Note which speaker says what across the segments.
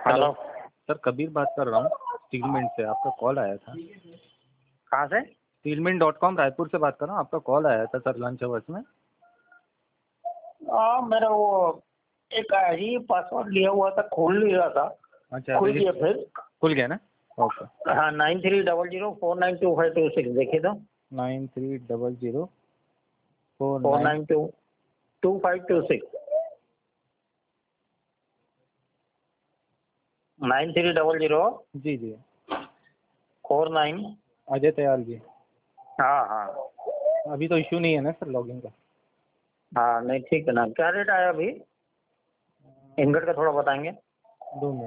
Speaker 1: Hello
Speaker 2: sir, Kabir बात कर रहा हूँ स्टीलमिंट से। आपका कॉल आया था।
Speaker 1: कहाँ से?
Speaker 2: स्टीलमिंट.com रायपुर से बात कर रहा हूँ। आपका कॉल आया था सर लंच अवर्स में।
Speaker 1: मेरा वो एक ही पासवर्ड लिया हुआ था, खोल नहीं रहा था।
Speaker 2: अच्छा,
Speaker 1: खुल गया फिर।
Speaker 2: खुल गया ना? ओके।
Speaker 1: हाँ, 9300492526 देखे तो
Speaker 2: 930049
Speaker 1: 4922526 9300
Speaker 2: जी जी
Speaker 1: 49।
Speaker 2: अजय तयाल जी।
Speaker 1: हाँ हाँ
Speaker 2: अभी तो इश्यू नहीं है ना सर लॉगिन का?
Speaker 1: हाँ, नहीं ठीक है ना। क्या रेट आया अभी इनगट का, थोड़ा बताएंगे?
Speaker 2: 2 मिनट।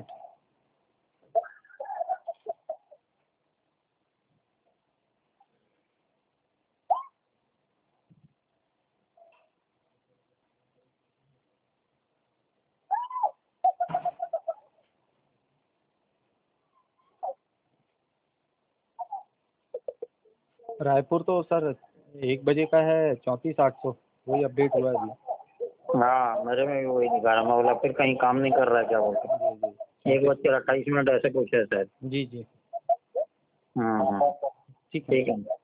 Speaker 2: रायपुर तो सर 1 बजे का है 34,800, वही अपडेट हुआ है अभी।
Speaker 1: हाँ, मेरे में भी वही दिखा रहा। मैं बोला फिर कहीं काम नहीं कर रहा है क्या बोलते।
Speaker 2: जी जी
Speaker 1: 1:28 ऐसे कुछ है शायद।
Speaker 2: जी जी
Speaker 1: हाँ हाँ,
Speaker 2: ठीक है।
Speaker 1: ठीक है।